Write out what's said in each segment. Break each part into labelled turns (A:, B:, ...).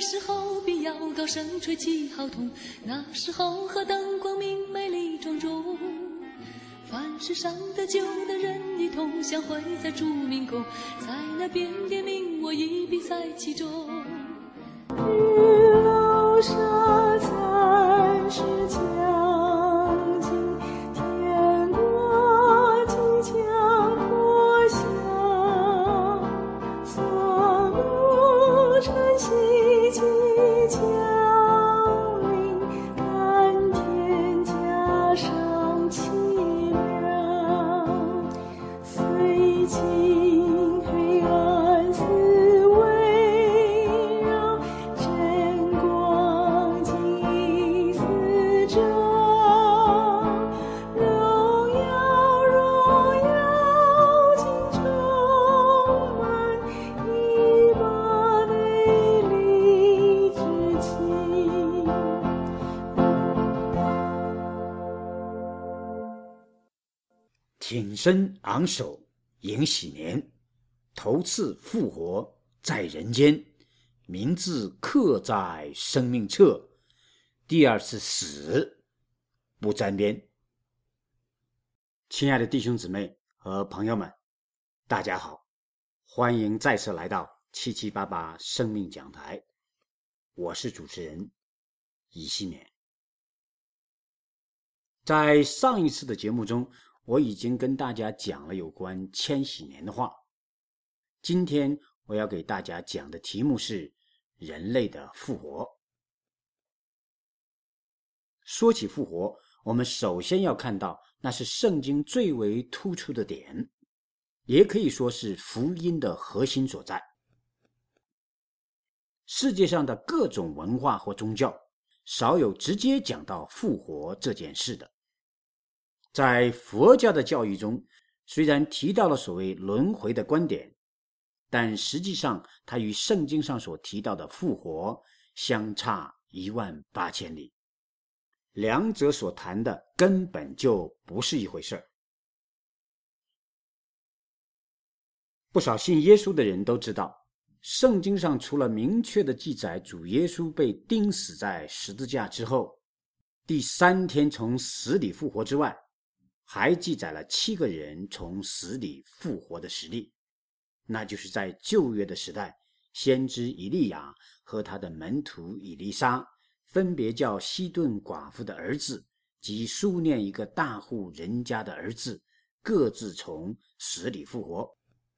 A: 时候比要高声吹起号筒，那时候和灯光明美丽庄重。凡世上的旧的人一同相会在祝明宫，在那边点名我一笔在其中。
B: 日落沙残是将尽，天国即将破晓，所路晨曦即降临，甘甜加上凄凉，随尽黑暗思围绕，真光尽四照，荣耀尽充满一把美丽之情。
C: 挺身昂首迎喜年，头次复活在人间，名字刻在生命册，第二次死不沾边。亲爱的弟兄姊妹和朋友们，大家好，欢迎再次来到7788生命讲台，我是主持人以西勉。在上一次的节目中，我已经跟大家讲了有关千禧年的话。今天我要给大家讲的题目是人类的复活。说起复活，我们首先要看到那是圣经最为突出的点，也可以说是福音的核心所在。世界上的各种文化或宗教少有直接讲到复活这件事的。在佛教的教义中，虽然提到了所谓轮回的观点，但实际上它与圣经上所提到的复活相差18000里，两者所谈的根本就不是一回事儿。不少信耶稣的人都知道，圣经上除了明确的记载主耶稣被钉死在十字架之后，第3天从死里复活之外，还记载了7个人从死里复活的实例，那就是在旧约的时代，先知以利亚和他的门徒以利沙分别叫西顿寡妇的儿子及苏念一个大户人家的儿子各自从死里复活。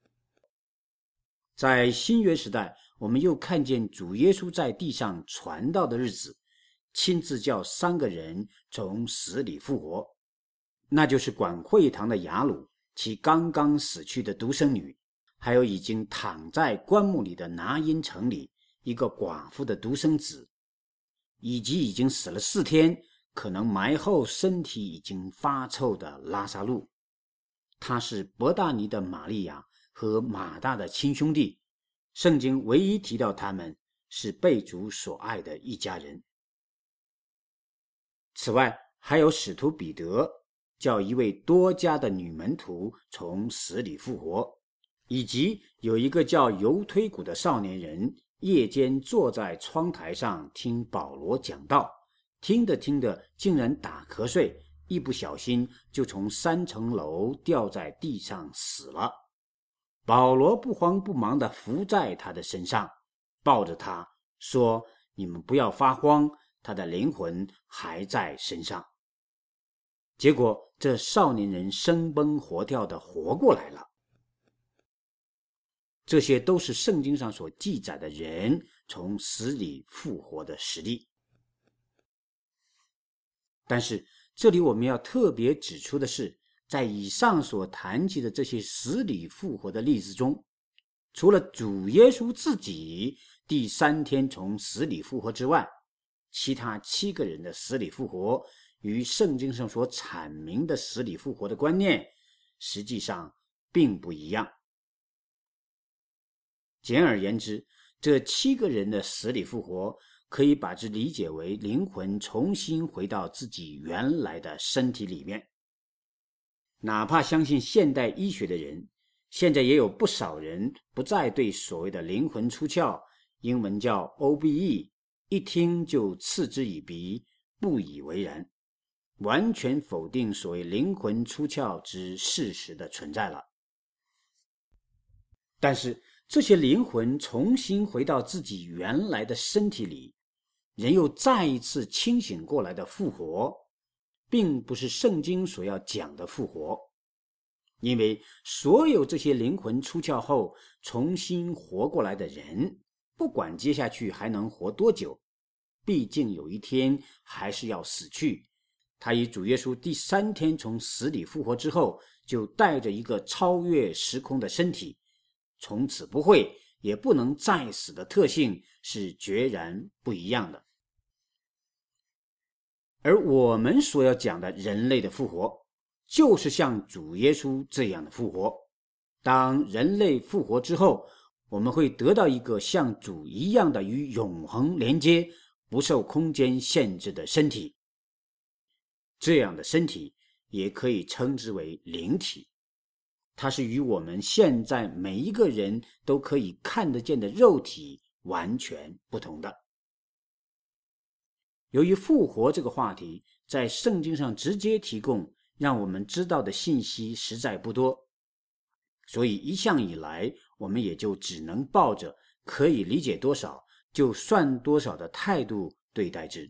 C: 在新约时代，我们又看见主耶稣在地上传道的日子，亲自叫3个人从死里复活，那就是管会堂的雅鲁，其刚刚死去的独生女，还有已经躺在棺木里的拿因城里一个寡妇的独生子，以及已经死了4天，可能埋后身体已经发臭的拉撒路。他是伯大尼的玛利亚和马大的亲兄弟，圣经唯一提到他们是被主所爱的一家人。此外，还有使徒彼得叫一位多加的女门徒从死里复活，以及有一个叫犹推古的少年人夜间坐在窗台上听保罗讲道，听着听着竟然打瞌睡，一不小心就从3层楼掉在地上死了。保罗不慌不忙地伏在他的身上，抱着他说，你们不要发慌，他的灵魂还在身上。结果这少年人生崩活跳地活过来了。这些都是圣经上所记载的人从死里复活的实例。但是这里我们要特别指出的是，在以上所谈及的这些死里复活的例子中，除了主耶稣自己第3天从死里复活之外，其他7个人的死里复活与圣经上所阐明的死里复活的观念实际上并不一样。简而言之，这7个人的死里复活可以把之理解为灵魂重新回到自己原来的身体里面。哪怕相信现代医学的人，现在也有不少人不再对所谓的灵魂出窍英文叫 OBE， 一听就嗤之以鼻，不以为然，完全否定所谓灵魂出窍之事实的存在了。但是这些灵魂重新回到自己原来的身体里，人又再一次清醒过来的复活，并不是圣经所要讲的复活。因为所有这些灵魂出窍后重新活过来的人，不管接下去还能活多久，毕竟有一天还是要死去。他以主耶稣第3天从死里复活之后，就带着一个超越时空的身体，从此不会也不能再死的特性是决然不一样的。而我们所要讲的人类的复活，就是像主耶稣这样的复活。当人类复活之后，我们会得到一个像主一样的与永恒连接、不受空间限制的身体。这样的身体也可以称之为灵体，它是与我们现在每一个人都可以看得见的肉体完全不同的。由于复活这个话题在圣经上直接提供让我们知道的信息实在不多，所以一向以来我们也就只能抱着可以理解多少就算多少的态度对待之。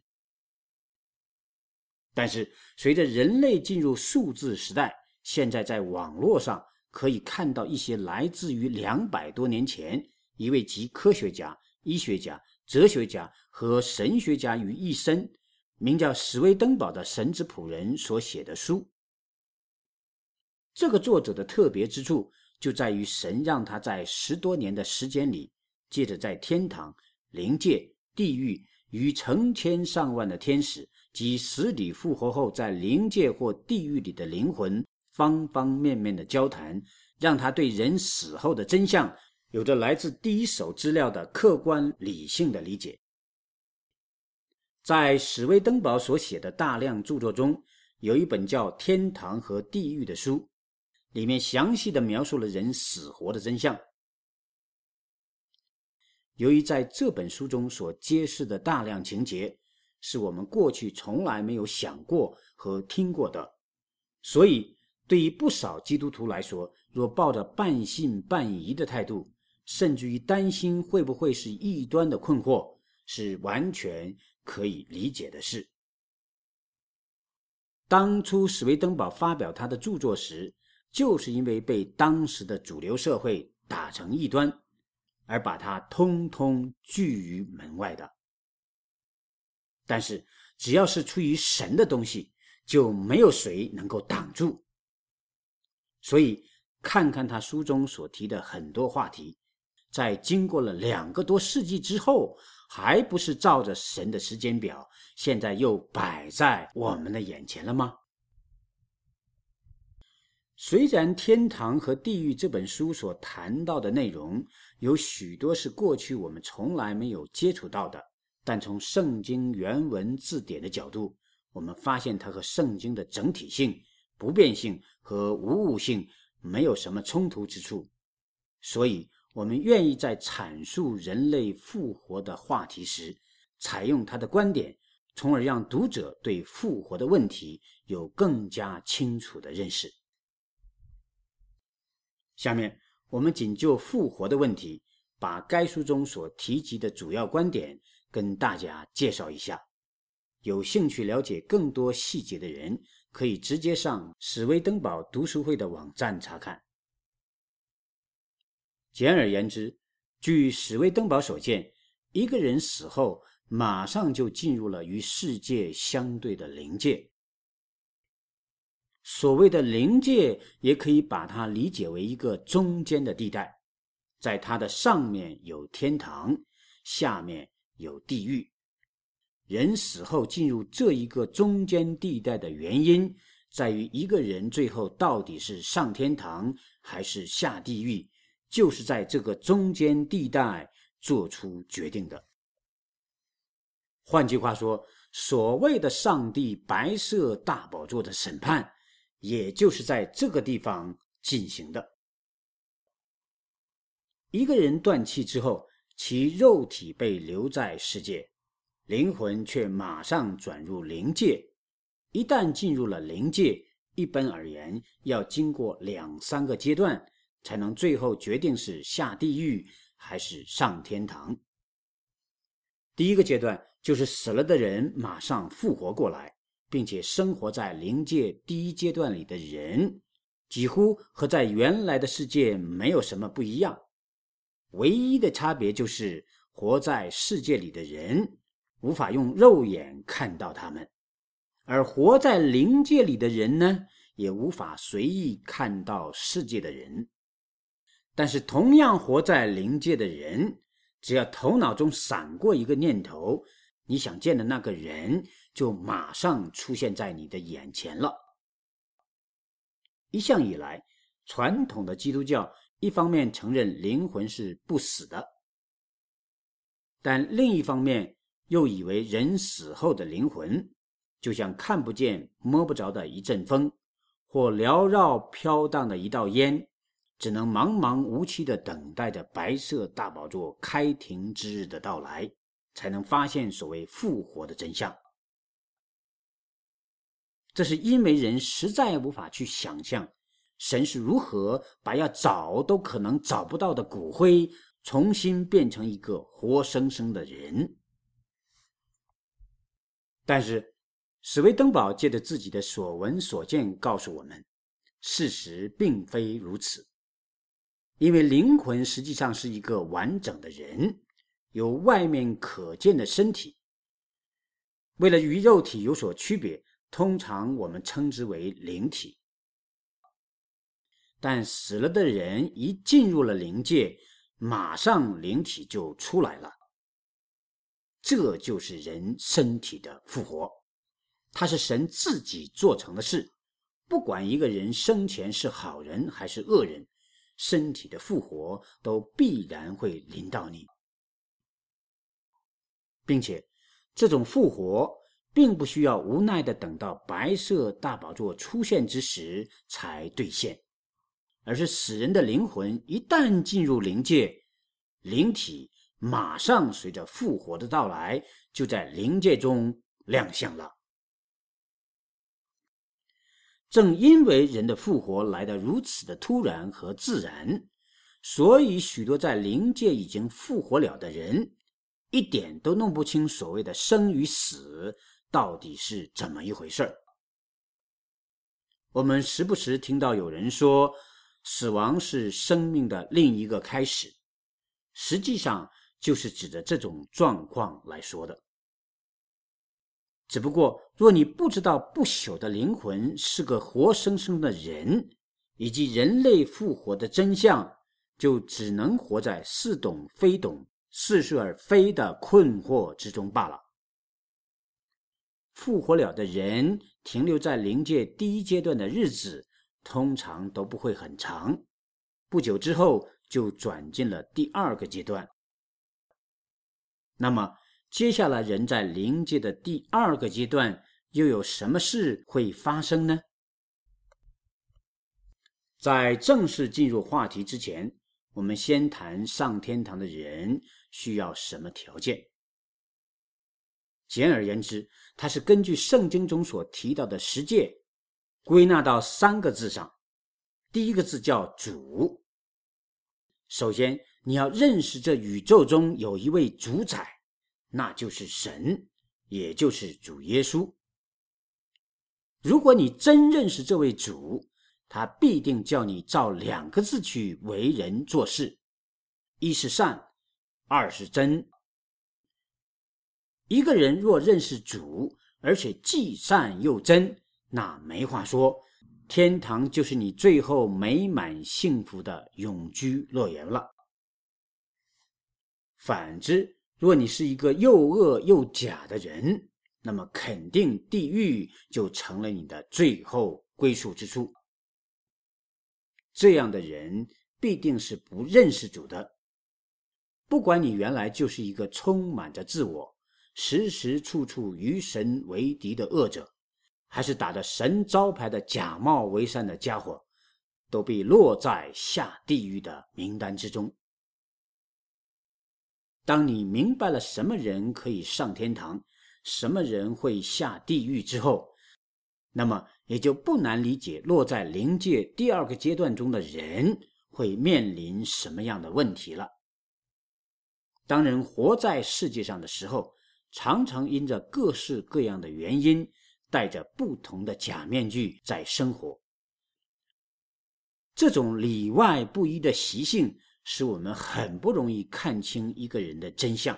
C: 但是随着人类进入数字时代，现在在网络上可以看到一些来自于200多年前一位集科学家、医学家、哲学家和神学家于一身，名叫史威登堡的神之仆人所写的书。这个作者的特别之处就在于神让他在10多年的时间里，借着在天堂、灵界、地狱与成千上万的天使及死里复活后在灵界或地狱里的灵魂方方面面的交谈，让他对人死后的真相有着来自第一手资料的客观理性的理解。在史威登堡所写的大量著作中，有一本叫《天堂和地狱》的书，里面详细地描述了人死活的真相。由于在这本书中所揭示的大量情节是我们过去从来没有想过和听过的，所以对于不少基督徒来说，若抱着半信半疑的态度，甚至于担心会不会是异端的困惑，是完全可以理解的事。当初史威登堡发表他的著作时，就是因为被当时的主流社会打成异端，而把他通通拒于门外的。但是只要是出于神的东西，就没有谁能够挡住。所以看看他书中所提的很多话题，在经过了2个多世纪之后，还不是照着神的时间表，现在又摆在我们的眼前了吗？虽然《天堂和地狱》这本书所谈到的内容有许多是过去我们从来没有接触到的，但从圣经原文字典的角度，我们发现它和圣经的整体性、不变性和无误性没有什么冲突之处，所以我们愿意在阐述人类复活的话题时，采用他的观点，从而让读者对复活的问题有更加清楚的认识。下面我们仅就复活的问题，把该书中所提及的主要观点跟大家介绍一下。有兴趣了解更多细节的人，可以直接上史威登堡读书会的网站查看。简而言之，据史威登堡所见，一个人死后马上就进入了与世界相对的灵界。所谓的灵界也可以把它理解为一个中间的地带，在它的上面有天堂，下面有地狱。人死后进入这一个中间地带的原因，在于一个人最后到底是上天堂还是下地狱，就是在这个中间地带做出决定的。换句话说，所谓的上帝白色大宝座的审判，也就是在这个地方进行的。一个人断气之后， 其肉体被留在世界，灵魂却马上转入灵界。一旦进入了灵界，一般而言要经过2-3个阶段，才能最后决定是下地狱还是上天堂。第一个阶段就是死了的人马上复活过来，并且生活在灵界第一阶段里的人，几乎和在原来的世界没有什么不一样。唯一的差别就是活在世界里的人无法用肉眼看到他们，而活在灵界里的人呢，也无法随意看到世界的人。但是同样活在灵界的人，只要头脑中闪过一个念头，你想见的那个人就马上出现在你的眼前了。一向以来，传统的基督教一方面承认灵魂是不死的，但另一方面又以为人死后的灵魂就像看不见摸不着的一阵风，或缭绕飘荡的一道烟，只能茫茫无期地等待着白色大宝座开庭之日的到来，才能发现所谓复活的真相。这是因为人实在无法去想象神是如何把要找都可能找不到的骨灰重新变成一个活生生的人。但是史威登堡借着自己的所闻所见告诉我们，事实并非如此。因为灵魂实际上是一个完整的人，有外面可见的身体。为了与肉体有所区别，通常我们称之为灵体。但死了的人一进入了灵界，马上灵体就出来了。这就是人身体的复活，它是神自己做成的事。不管一个人生前是好人还是恶人，身体的复活都必然会临到你。并且这种复活并不需要无奈地等到白色大宝座出现之时才兑现，而是死人的灵魂一旦进入灵界，灵体马上随着复活的到来，就在灵界中亮相了。正因为人的复活来得如此的突然和自然，所以许多在灵界已经复活了的人，一点都弄不清所谓的生与死到底是怎么一回事。我们时不时听到有人说，死亡是生命的另一个开始，实际上就是指着这种状况来说的。只不过若你不知道不朽的灵魂是个活生生的人，以及人类复活的真相，就只能活在似懂非懂、似是而非的困惑之中罢了。复活了的人停留在灵界第一阶段的日子通常都不会很长，不久之后就转进了第二个阶段。那么接下来人在灵界的第二个阶段又有什么事会发生呢？在正式进入话题之前，我们先谈上天堂的人需要什么条件。简而言之，它是根据圣经中所提到的十诫归纳到3个字上。第一个字叫主。首先你要认识这宇宙中有一位主宰，那就是神，也就是主耶稣。如果你真认识这位主，他必定叫你照2个字去为人做事，一是善，二是真。一个人若认识主，而且既善又真，那没话说，天堂就是你最后美满幸福的永居乐园了。反之，若你是一个又恶又假的人，那么肯定地狱就成了你的最后归宿之处。这样的人必定是不认识主的。不管你原来就是一个充满着自我，时时处处与神为敌的恶者，还是打着神招牌的假冒为善的家伙，都被落在下地狱的名单之中。 当你明白了什么人可以上天堂，什么人会下地狱之后，那么也就不难理解落在灵界第二个阶段中的人会面临什么样的问题了。当人活在世界上的时候，常常因着各式各样的原因，戴着不同的假面具在生活。这种里外不一的习性使我们很不容易看清一个人的真相。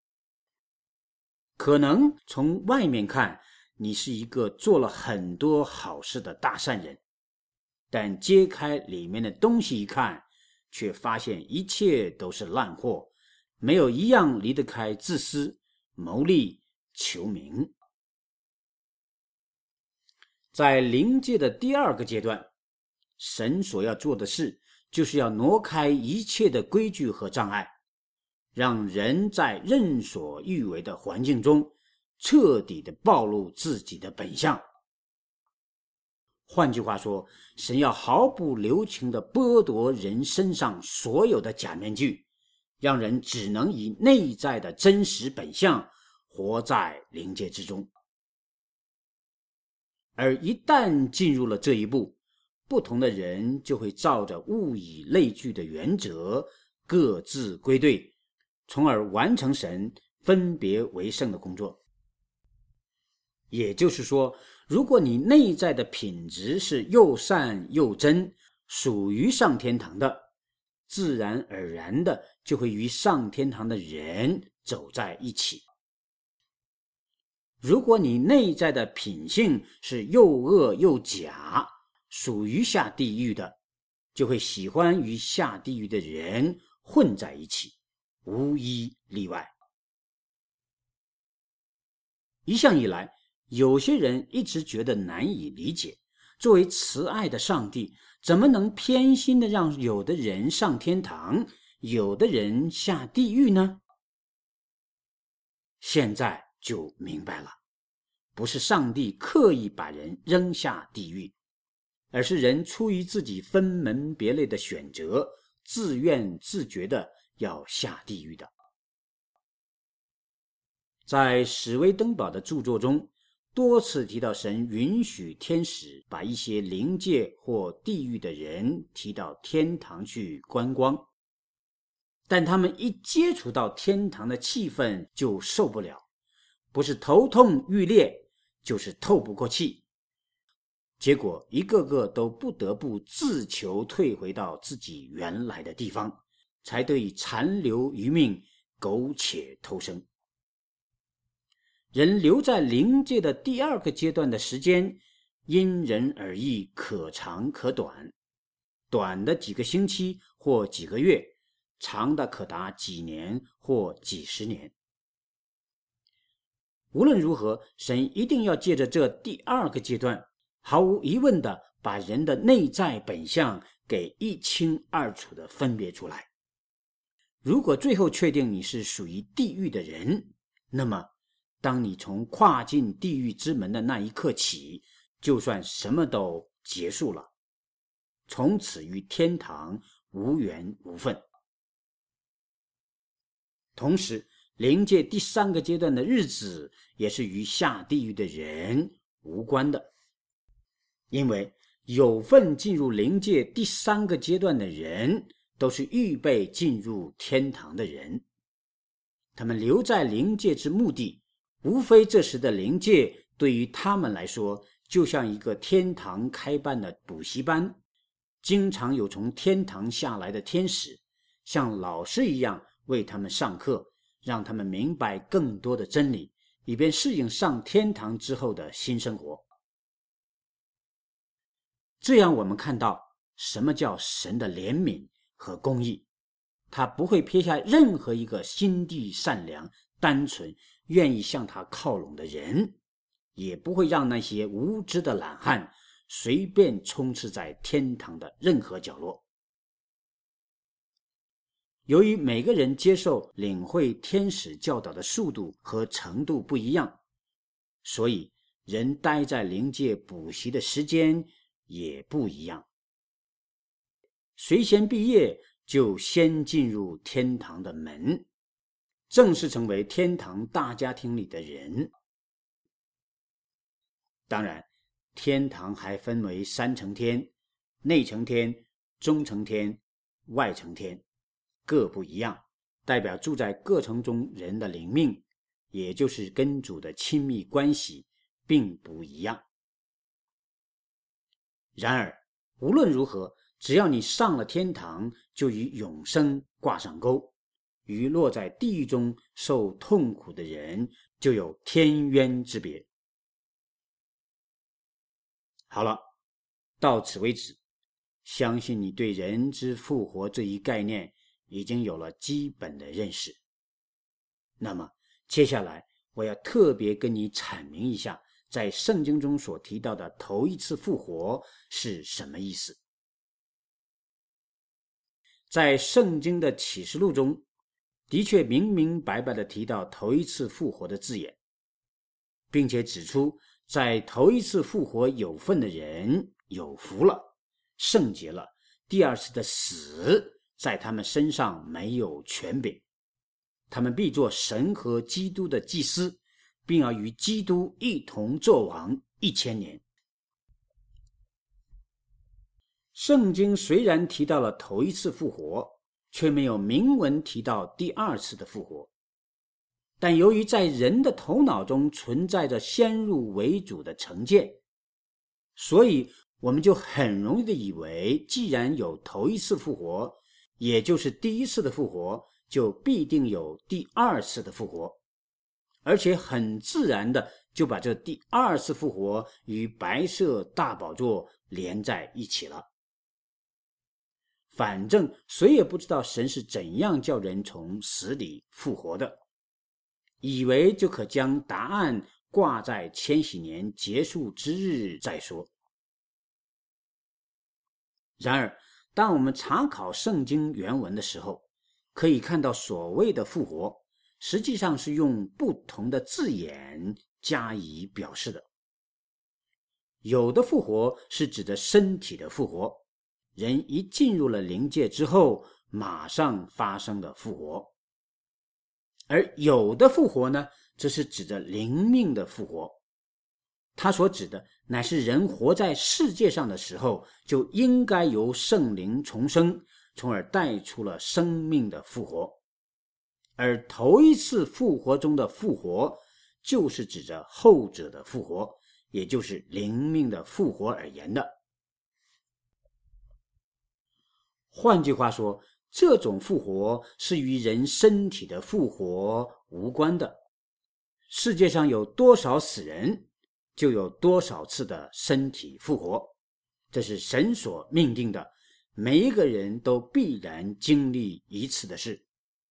C: 可能从外面看，你是一个做了很多好事的大善人，但揭开里面的东西一看，却发现一切都是烂货，没有一样离得开自私、谋利、求名。在灵界的第二个阶段，神所要做的事，就是要挪开一切的规矩和障碍，让人在任所欲为的环境中彻底地暴露自己的本相。换句话说，神要毫不留情地剥夺人身上所有的假面具，让人只能以内在的真实本相活在灵界之中。而一旦进入了这一步，不同的人就会照着物以类聚的原则各自归队，从而完成神分别为圣的工作。也就是说，如果你内在的品质是又善又真，属于上天堂的，自然而然的就会与上天堂的人走在一起。如果你内在的品性是又恶又假，属于下地狱的，就会喜欢与下地狱的人混在一起，无一例外。一向以来，有些人一直觉得难以理解，作为慈爱的上帝，怎么能偏心的让有的人上天堂，有的人下地狱呢？现在就明白了，不是上帝刻意把人扔下地狱，而是人出于自己分门别类的选择，自愿自觉的要下地狱的。在史威登堡的著作中，多次提到神允许天使把一些灵界或地狱的人提到天堂去观光，但他们一接触到天堂的气氛就受不了，不是头痛欲裂，就是透不过气，结果一个个都不得不自求退回到自己原来的地方，才得以残留余命，苟且偷生。人留在灵界的第二个阶段的时间，因人而异，可长可短，短的几个星期或几个月，长的可达几年或几十年。无论如何，神一定要借着这第二个阶段，毫无疑问地把人的内在本相给一清二楚地分别出来。如果最后确定你是属于地狱的人，那么当你从跨进地狱之门的那一刻起，就算什么都结束了，从此与天堂无缘无分。同时，灵界第三个阶段的日子也是与下地狱的人无关的，因为有份进入灵界第三个阶段的人，都是预备进入天堂的人。他们留在灵界之目的，无非这时的灵界对于他们来说，就像一个天堂开办的补习班，经常有从天堂下来的天使，像老师一样为他们上课，让他们明白更多的真理，以便适应上天堂之后的新生活。这样我们看到什么叫神的怜悯和公义，他不会撇下任何一个心地善良、单纯、愿意向他靠拢的人，也不会让那些无知的懒汉随便充斥在天堂的任何角落。由于每个人接受领会天使教导的速度和程度不一样，所以人待在灵界补习的时间也不一样。谁先毕业就先进入天堂的门， 正式成为天堂大家庭里的人。当然，天堂还分为三层天，内层天、中层天、外层天，各不一样，代表住在各层中人的灵命，也就是跟主的亲密关系并不一样。然而无论如何，只要你上了天堂，就与永生挂上钩，与落在地狱中受痛苦的人就有天渊之别。好了，到此为止，相信你对人之复活这一概念已经有了基本的认识。那么接下来我要特别跟你阐明一下，在圣经中所提到的头一次复活是什么意思。在圣经的启示录中，的确明明白白地提到头一次复活的字眼，并且指出在头一次复活有份的人有福了，圣洁了，第二次的死在他们身上没有权柄，他们必做神和基督的祭司，并要与基督一同作王1000年。圣经虽然提到了头一次复活，却没有明文提到第二次的复活。但由于在人的头脑中存在着先入为主的成见，所以我们就很容易地以为，既然有头一次复活，也就是第一次的复活，就必定有第二次的复活，而且很自然的就把这第二次复活与白色大宝座连在一起了。反正谁也不知道神是怎样叫人从死里复活的，以为就可将答案挂在千禧年结束之日再说。然而当我们查考圣经原文的时候，可以看到所谓的复活实际上是用不同的字眼加以表示的。有的复活是指的身体的复活，人一进入了灵界之后马上发生的复活。而有的复活呢，则是指着灵命的复活，它所指的乃是人活在世界上的时候，就应该由圣灵重生，从而带出了生命的复活。而头一次复活中的复活，就是指着后者的复活，也就是灵命的复活而言的。换句话说，这种复活是与人身体的复活无关的。世界上有多少死人，就有多少次的身体复活，这是神所命定的，每一个人都必然经历一次的事。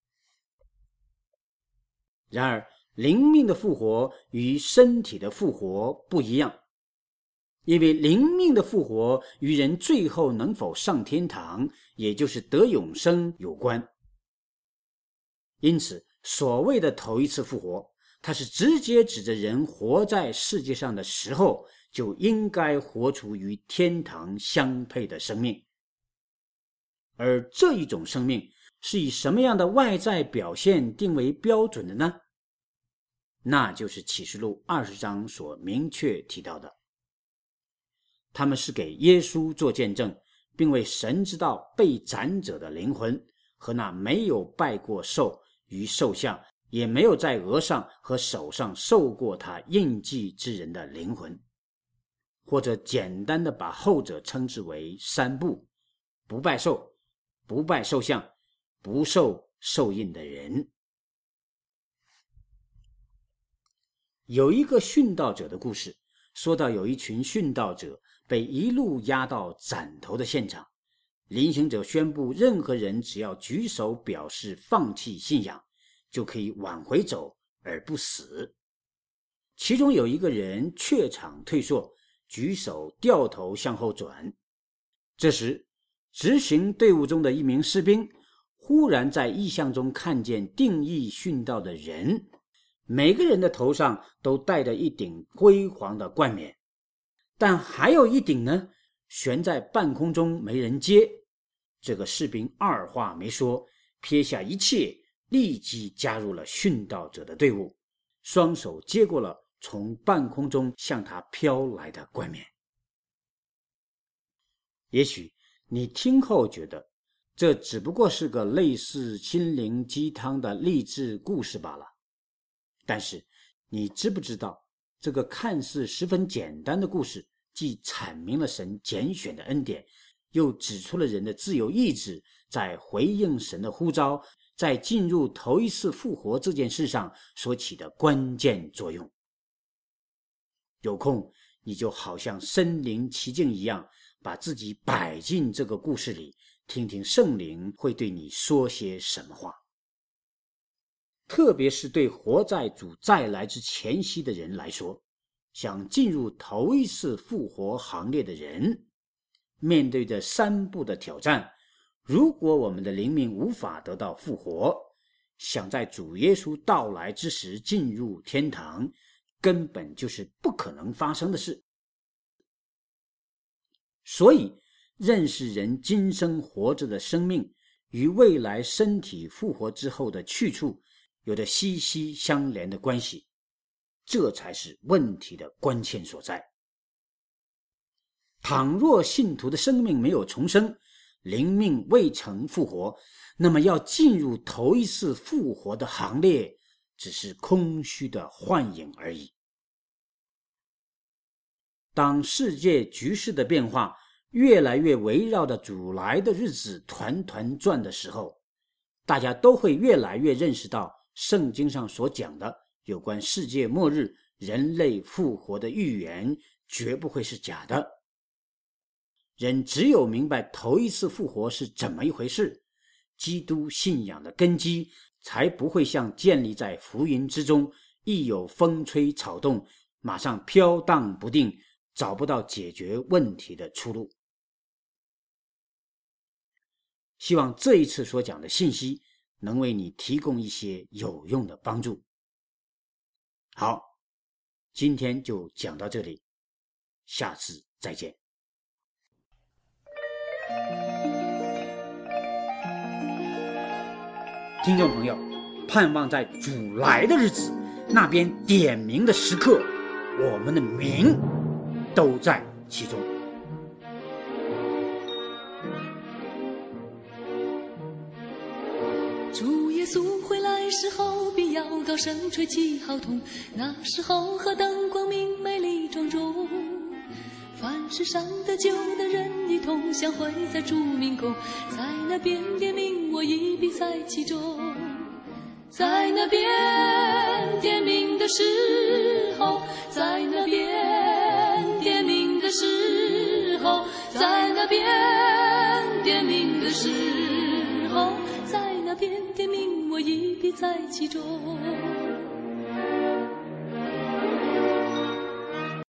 C: 然而灵命的复活与身体的复活不一样，因为灵命的复活与人最后能否上天堂，也就是得永生有关。因此所谓的头一次复活，它是直接指着人活在世界上的时候，就应该活出与天堂相配的生命。而这一种生命是以什么样的外在表现定为标准的呢？那就是启示录20章所明确提到的。他们是给耶稣做见证，并为神之道被斩者的灵魂，和那没有拜过兽与兽像，也没有在额上和手上受过他印记之人的灵魂。或者简单的把后者称之为3不：不拜兽、不拜兽像、不受受印的人。有一个殉道者的故事，说到有一群殉道者被一路押到斩头的现场，临行者宣布任何人只要举手表示放弃信仰，就可以往回走而不死。其中有一个人怯场退缩，举手掉头向后转。这时执行队伍中的一名士兵忽然在异象中看见定义殉道的人，每个人的头上都戴着一顶辉煌的冠冕，但还有一顶呢，悬在半空中没人接。这个士兵二话没说，撇下一切， 立即加入了殉道者的队伍，双手接过了从半空中向他飘来的冠冕。也许你听后觉得这只不过是个类似心灵鸡汤的励志故事罢了，但是你知不知道，这个看似十分简单的故事既阐明了神拣选的恩典，又指出了人的自由意志在回应神的呼召，在进入头一次复活这件事上所起的关键作用。有空你就好像身临其境一样，把自己摆进这个故事里，听听圣灵会对你说些什么话。特别是对活在主再来之前夕的人来说，想进入头一次复活行列的人，面对着3步的挑战，如果我们的灵命无法得到复活，想在主耶稣到来之时进入天堂，根本就是不可能发生的事。所以认识人今生活着的生命与未来身体复活之后的去处有着息息相连的关系，这才是问题的关键所在。倘若信徒的生命没有重生，灵命未曾复活，那么要进入头一次复活的行列，只是空虚的幻影而已。当世界局势的变化越来越围绕着主来的日子团团转的时候，大家都会越来越认识到圣经上所讲的有关世界末日人类复活的预言绝不会是假的。人只有明白头一次复活是怎么一回事，基督信仰的根基才不会像建立在浮云之中，一有风吹草动马上飘荡不定，找不到解决问题的出路。希望这一次所讲的信息能为你提供一些有用的帮助。好，今天就讲到这里，下次再见。听众朋友，盼望在主来的日子，那边点名的时刻，我们的名都在其中。
A: 主耶稣回来时候，必要高声吹起号筒，那时候和灯光明美丽庄重。凡世上得救的人一同相会在主名宫，在那边点名我一笔在其中。在那边点名的时候，在那边点名的时候，在那边点名的时候，在那边点名我一笔在其中。